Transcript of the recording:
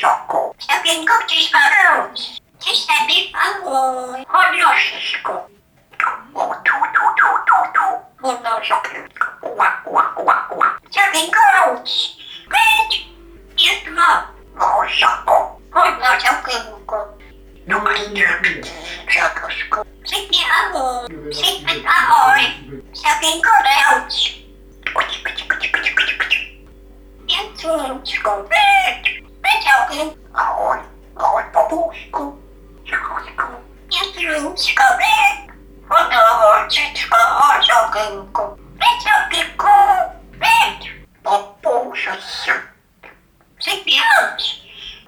szoku. Sabienko, gdzieś ma robić. Gdzieś sobie mało. Chodź, o, tu. No, szokienko. Ła. Sabienko, robić. Być. Jest ma. O, szoku. Chodź, no, szokienko. No, Przekoszku. Przypiało. Ahoj. Sabienko, robić. Jęcunczko, być ahoj, babuszku, cichutku, jęcunczko, chodź, oczyczko, chodź, ogienku,